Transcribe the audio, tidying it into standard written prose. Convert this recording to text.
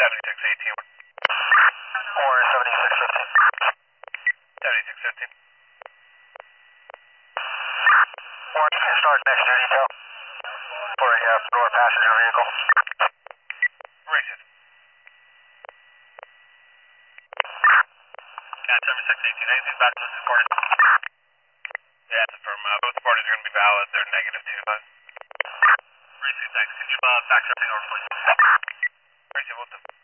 7618. Or 7615. 7615. Or you can start next to detail for a door passenger vehicle. Racing. Cat 7618. Anything back to this recording? Yeah, it's affirm. Both parties are going to be valid. They're negative 2. Racing, thanks. Can you back everything over, please? Racing, we'll do.